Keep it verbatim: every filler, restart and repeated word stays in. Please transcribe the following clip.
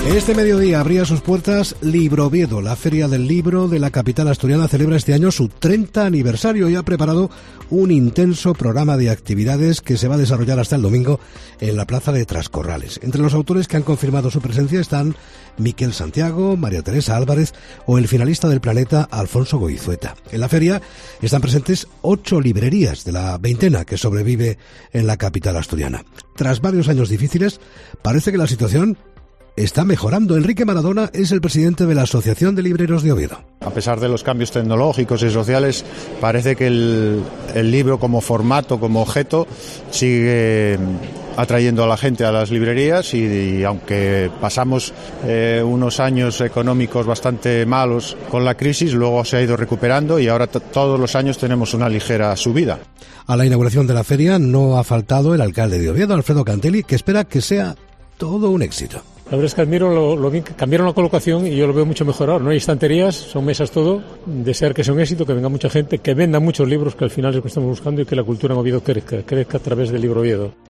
Este mediodía abría sus puertas Libroviedo. La Feria del Libro de la capital asturiana celebra este año su treinta aniversario y ha preparado un intenso programa de actividades que se va a desarrollar hasta el domingo en la plaza de Trascorrales. Entre los autores que han confirmado su presencia están Miquel Santiago, María Teresa Álvarez o el finalista del Planeta, Alfonso Goizueta. En la feria están presentes ocho librerías de la veintena que sobrevive en la capital asturiana. Tras varios años difíciles, parece que la situación está mejorando. Enrique Maradona es el presidente de la Asociación de Libreros de Oviedo. A pesar de los cambios tecnológicos y sociales, parece que el, el libro como formato, como objeto, sigue atrayendo a la gente a las librerías y, y aunque pasamos eh, unos años económicos bastante malos con la crisis, luego se ha ido recuperando y ahora t- todos los años tenemos una ligera subida. A la inauguración de la feria no ha faltado el alcalde de Oviedo, Alfredo Cantelli, que espera que sea todo un éxito. La verdad es que admiro lo, lo bien que cambiaron la colocación y yo lo veo mucho mejor ahora. No hay estanterías, son mesas todo. Desear que sea un éxito, que venga mucha gente, que venda muchos libros, que al final es lo que estamos buscando y que la cultura en Oviedo crezca, crezca a través del Libro Oviedo.